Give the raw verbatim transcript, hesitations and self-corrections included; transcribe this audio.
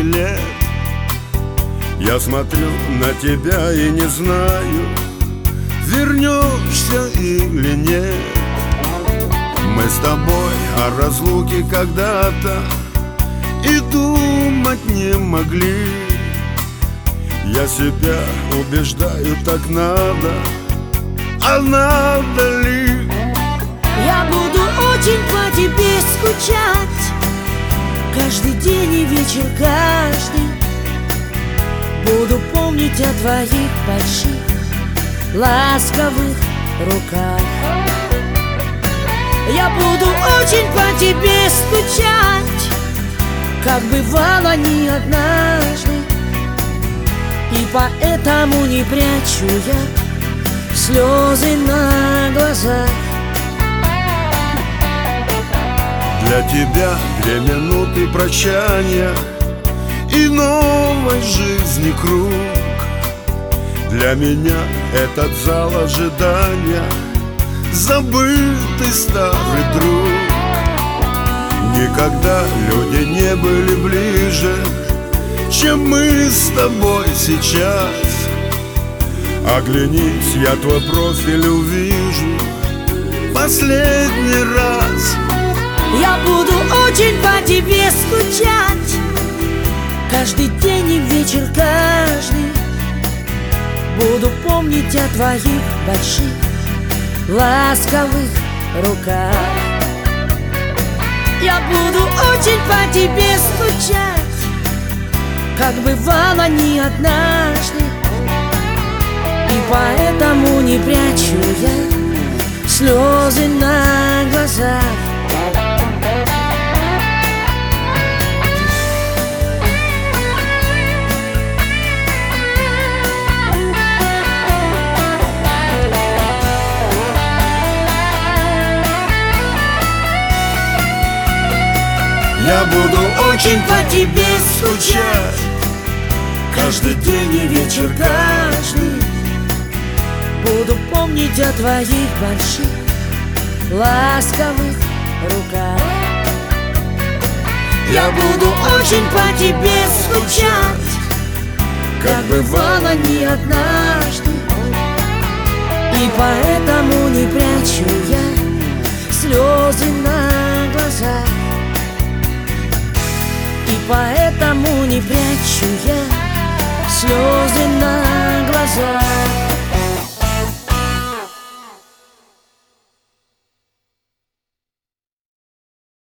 лет. Я смотрю на тебя и не знаю, вернешься или нет. Мы с тобой о разлуке когда-то и думать не могли. Я себя убеждаю, так надо, а надо ли? Я буду очень по тебе скучать, каждый день и вечер, каждый. Буду помнить о твоих больших ласковых руках. Я буду очень по тебе скучать, как бывало не однажды. И поэтому не прячу я слезы на глазах. Для тебя две минуты прощания и новой жизни круг. Для меня этот зал ожидания забытый старый друг. Никогда люди не были ближе, чем мы с тобой сейчас. Оглянись, я твой профиль увижу последний раз. Я буду очень по тебе скучать, каждый день и вечер, каждый. Буду помнить о твоих больших ласковых руках. Я буду очень по тебе скучать, как бывало не однажды. И поэтому не прячу я слезы на глазах. Я буду очень по тебе скучать, каждый день и вечер, каждый. Буду помнить о твоих больших ласковых руках. Я буду очень по тебе скучать, как бывало не однажды. И поэтому не прячу я слезы на глазах. И поэтому не прячу я